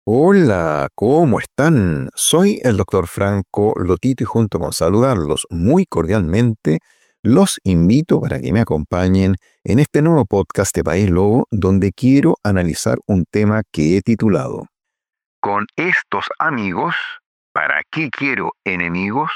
Hola, ¿cómo están? Soy el doctor Franco Lotito y junto con saludarlos muy cordialmente, los invito para que me acompañen en este nuevo podcast de País Lobo, donde quiero analizar un tema que he titulado Con estos amigos, ¿para qué quiero enemigos?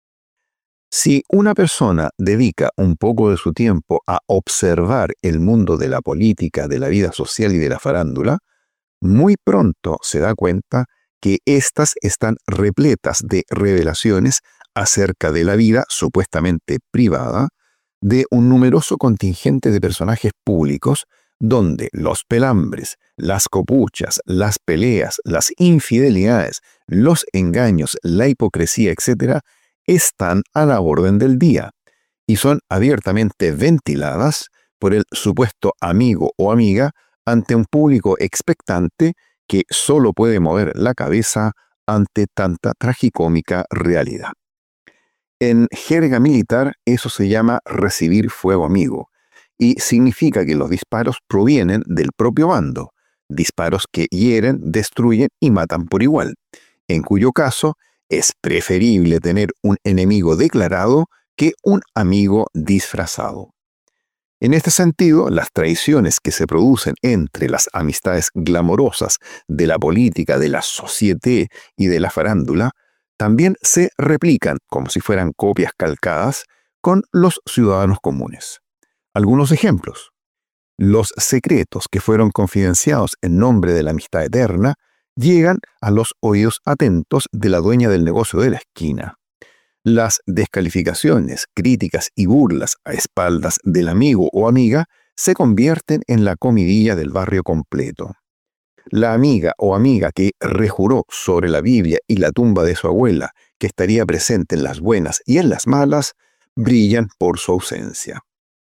Si una persona dedica un poco de su tiempo a observar el mundo de la política, de la vida social y de la farándula, muy pronto se da cuenta que éstas están repletas de revelaciones acerca de la vida supuestamente privada de un numeroso contingente de personajes públicos donde los pelambres, las copuchas, las peleas, las infidelidades, los engaños, la hipocresía, etcétera, están a la orden del día y son abiertamente ventiladas por el supuesto amigo o amiga ante un público expectante que solo puede mover la cabeza ante tanta tragicómica realidad. En jerga militar eso se llama recibir fuego amigo y significa que los disparos provienen del propio bando, disparos que hieren, destruyen y matan por igual, en cuyo caso es preferible tener un enemigo declarado que un amigo disfrazado. En este sentido, las traiciones que se producen entre las amistades glamorosas de la política, de la société y de la farándula, también se replican, como si fueran copias calcadas, con los ciudadanos comunes. Algunos ejemplos. Los secretos que fueron confidenciados en nombre de la amistad eterna llegan a los oídos atentos de la dueña del negocio de la esquina. Las descalificaciones, críticas y burlas a espaldas del amigo o amiga se convierten en la comidilla del barrio completo. La amiga o amiga que rejuró sobre la Biblia y la tumba de su abuela que estaría presente en las buenas y en las malas, brillan por su ausencia.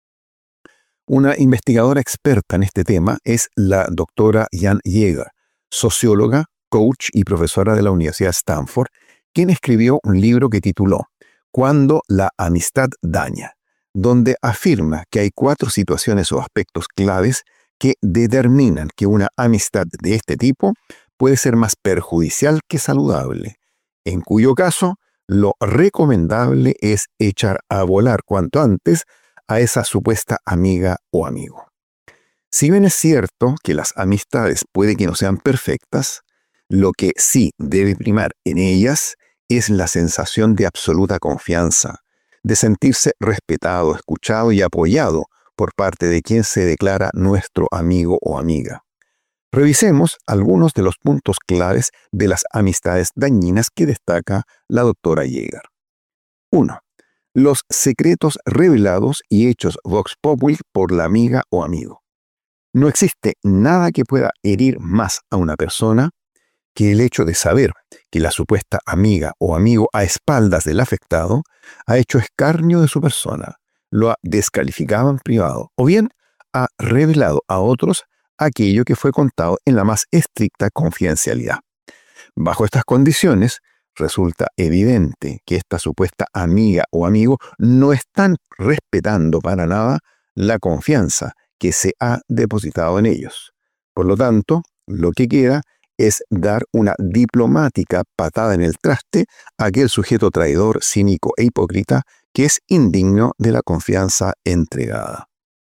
Una investigadora experta en este tema es la doctora Jan Yeager, socióloga, coach y profesora de la Universidad de Stanford, quien escribió un libro que tituló Cuando la amistad daña, donde afirma que hay 4 situaciones o aspectos claves que determinan que una amistad de este tipo puede ser más perjudicial que saludable, en cuyo caso lo recomendable es echar a volar cuanto antes a esa supuesta amiga o amigo. Si bien es cierto que las amistades puede que no sean perfectas, lo que sí debe primar en ellas es la sensación de absoluta confianza, de sentirse respetado, escuchado y apoyado por parte de quien se declara nuestro amigo o amiga. Revisemos algunos de los puntos claves de las amistades dañinas que destaca la doctora Yeager. 1. Los secretos revelados y hechos vox populi por la amiga o amigo. No existe nada que pueda herir más a una persona que el hecho de saber que la supuesta amiga o amigo a espaldas del afectado ha hecho escarnio de su persona, lo ha descalificado en privado o bien ha revelado a otros aquello que fue contado en la más estricta confidencialidad. Bajo estas condiciones, resulta evidente que esta supuesta amiga o amigo no están respetando para nada la confianza que se ha depositado en ellos. Por lo tanto, lo que queda es dar una diplomática patada en el traste a aquel sujeto traidor, cínico e hipócrita que es indigno de la confianza entregada.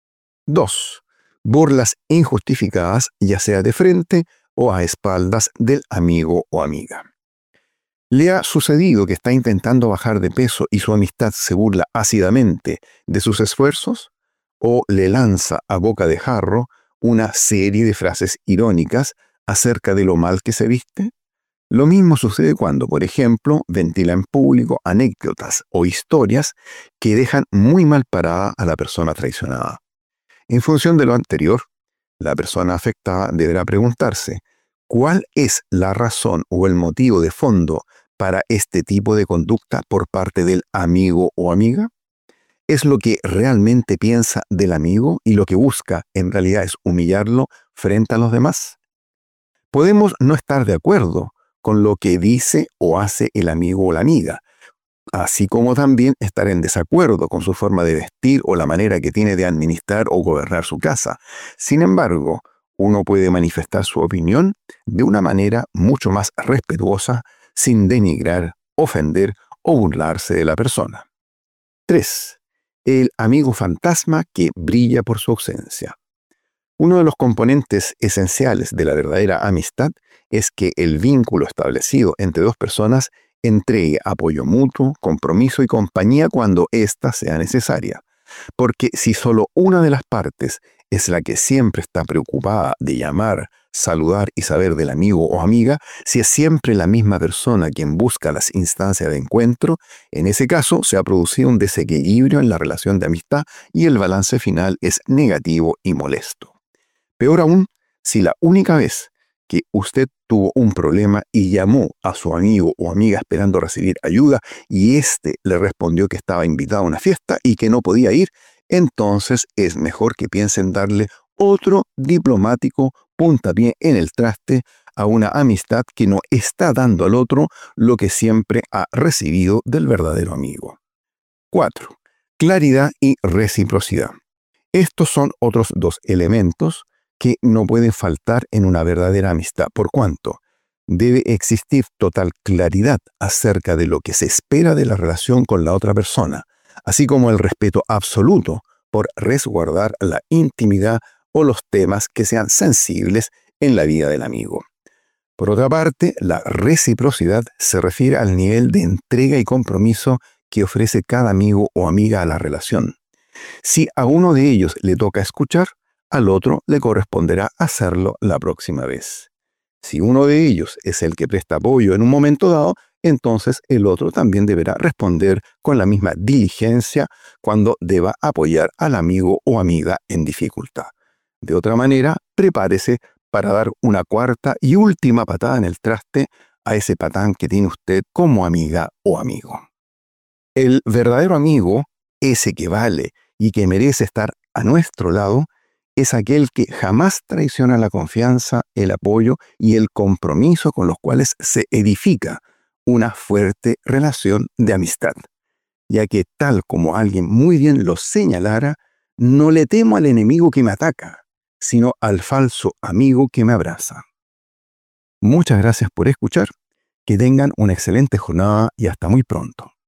2. Burlas injustificadas, ya sea de frente o a espaldas del amigo o amiga. ¿Le ha sucedido que está intentando bajar de peso y su amistad se burla ácidamente de sus esfuerzos? ¿O le lanza a boca de jarro una serie de frases irónicas acerca de lo mal que se viste? Lo mismo sucede cuando, por ejemplo, ventila en público anécdotas o historias que dejan muy mal parada a la persona traicionada. En función de lo anterior, la persona afectada deberá preguntarse, ¿cuál es la razón o el motivo de fondo para este tipo de conducta por parte del amigo o amiga? ¿Es lo que realmente piensa del amigo y lo que busca en realidad es humillarlo frente a los demás? Podemos no estar de acuerdo con lo que dice o hace el amigo o la amiga, así como también estar en desacuerdo con su forma de vestir o la manera que tiene de administrar o gobernar su casa. Sin embargo, Uno puede manifestar su opinión de una manera mucho más respetuosa, sin denigrar, ofender o burlarse de la persona. 3. El amigo fantasma que brilla por su ausencia. Uno de los componentes esenciales de la verdadera amistad es que el vínculo establecido entre dos personas entregue apoyo mutuo, compromiso y compañía cuando ésta sea necesaria. Porque si solo una de las partes es la que siempre está preocupada de llamar, saludar y saber del amigo o amiga, si es siempre la misma persona quien busca las instancias de encuentro, en ese caso se ha producido un desequilibrio en la relación de amistad y el balance final es negativo y molesto. Peor aún, si la única vez que usted tuvo un problema y llamó a su amigo o amiga esperando recibir ayuda y éste le respondió que estaba invitado a una fiesta y que no podía ir, entonces es mejor que piensen darle otro diplomático puntapié en el traste a una amistad que no está dando al otro lo que siempre ha recibido del verdadero amigo. 4. Claridad y reciprocidad. Estos son otros dos elementos que no pueden faltar en una verdadera amistad, por cuanto debe existir total claridad acerca de lo que se espera de la relación con la otra persona, así como el respeto absoluto por resguardar la intimidad o los temas que sean sensibles en la vida del amigo. Por otra parte, la reciprocidad se refiere al nivel de entrega y compromiso que ofrece cada amigo o amiga a la relación. Si a uno de ellos le toca escuchar, al otro le corresponderá hacerlo la próxima vez. Si uno de ellos es el que presta apoyo en un momento dado, entonces el otro también deberá responder con la misma diligencia cuando deba apoyar al amigo o amiga en dificultad. De otra manera, prepárese para dar una cuarta y última patada en el traste a ese patán que tiene usted como amiga o amigo. El verdadero amigo, ese que vale y que merece estar a nuestro lado, es aquel que jamás traiciona la confianza, el apoyo y el compromiso con los cuales se edifica una fuerte relación de amistad, ya que tal como alguien muy bien lo señalara, no le temo al enemigo que me ataca, sino al falso amigo que me abraza. Muchas gracias por escuchar, que tengan una excelente jornada y hasta muy pronto.